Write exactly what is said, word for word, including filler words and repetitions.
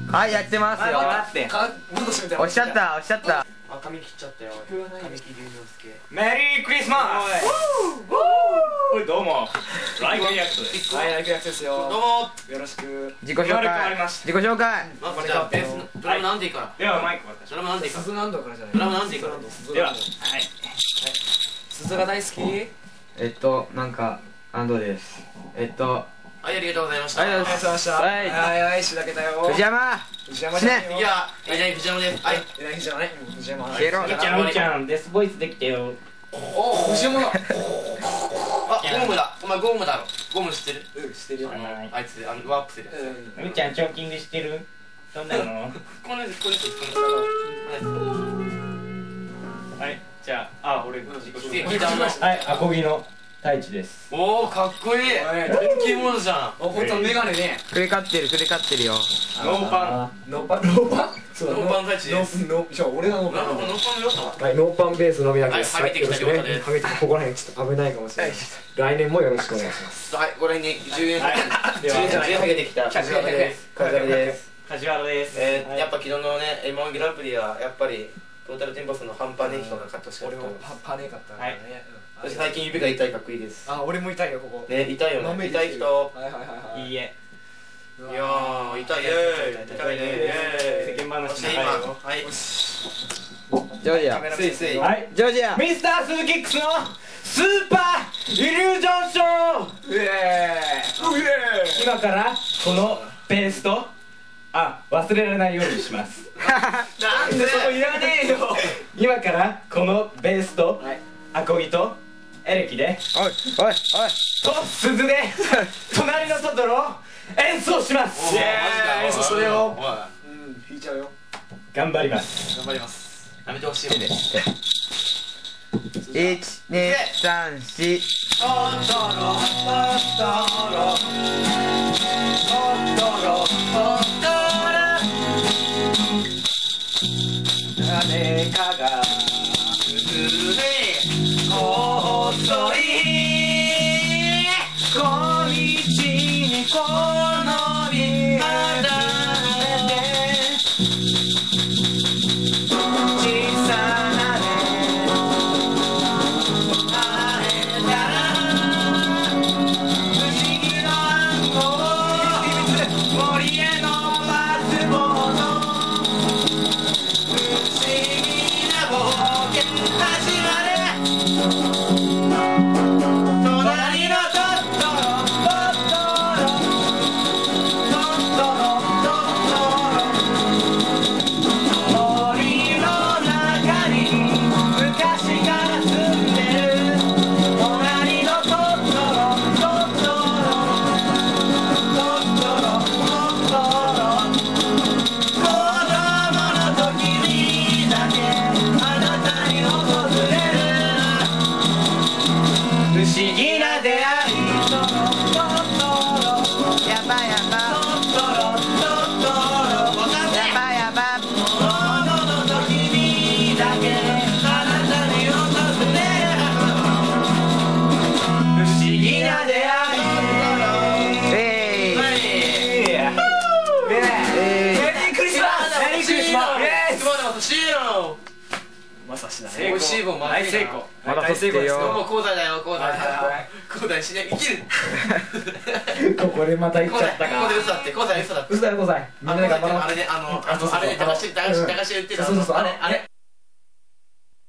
はいやってますよ。おっしゃったおっしゃった。 あ、髪切っちゃったよ。髪切りのすけ。 メリークリスマス。これどうもライフリアクトです。 はい、ライフリアクトですよ。どうもよろしく。 自己紹介自己紹介。 まずじゃあベースドラムなんでいいから。 ではマイク渡しドラムなんでいいから。 鈴何度からじゃない。 ドラムなんでいいから。 でははい鈴が大好き。 えっとなんか安藤です。えっとはい、ありがとうございました。 ありがとうございました。 はいはいはい、しだけたよ。 藤山藤山じゃないよ。 いや、いない藤山です。はい。 いない藤山ね。藤山。 消えろ。 みーちゃんみーちゃんデスボイスできてよ。 お、藤山だ。 あ、ゴムだ。お前ゴムだろ。ゴム知ってる？ うん、知ってるよ。 あいつあのワープするやつ。 みーちゃんチョーキングしてる？どんなの？ このやつこのやつこのはい、じゃあ、あ、俺自己紹介。はい、アコギの太一です。 おお、かっこいい。人気者じゃん。 お、ほんとメガネね。 くれかってるくれかってるよ。 ノーパン。 ノーパン、ノーパン。 ノーパン太一です。 ノー、じゃあ俺がノーパン。 ノーパンの良さ。 はい、ノーパンベースのみなきです。 はい、はげてきた亮太です。 はげてここら辺ちょっと危ないかもしれない。来年もよろしくお願いします。 はい、これにじゅうえん。 はい、では、 じゅうえんじゃない、はげてきた。 カジュアルです。 カジュアルです。 カジュアルです。 えー、やっぱ昨日のね、エムワングランプリはやっぱりトータルテンポスの半端ねえ人が勝ってほしかった。 俺もパネかったからね。 そして最近指が痛いかっこいいです。 あ、俺も痛いよここ。 ね、痛いよね。痛い人。 はいはいはいはい。 いいえ。 いやー、痛いね。痛いね。 世間話長いよ。 はい。 ジョージア。 せいせい。 はい、 ジョージア。 ミスタースズキックスのスーパーイリュージョンショー。 うえー。うえー。 今からこのペースとあ、忘れられないようにします。 なんでそこいらねえよ。 今からこのベースとアコギとエレキでおいおいおいと鈴で隣のトトロを演奏します。 イエーイ、演奏するよ。 おい、 うん、弾いちゃうよ。 頑張ります。 頑張ります。やめてほしいよね。 一二三四。 トトロトトロトトロトトロ誰かが崩れ細い小道にこのび離れて小さな美味しいもんまずいな。 成功。 まだ取ってよ。 もう交代だよ、交代。交代しない、生きる。 ここでまた言っちゃったか。 ここで嘘だって、交代嘘だって。 嘘だよ、交代。みんなで頑張ろう。 あれね、あの、あの、あれね、駄菓子、駄菓子、駄菓子売ってる。 そうそうそう、 あれ、あれ、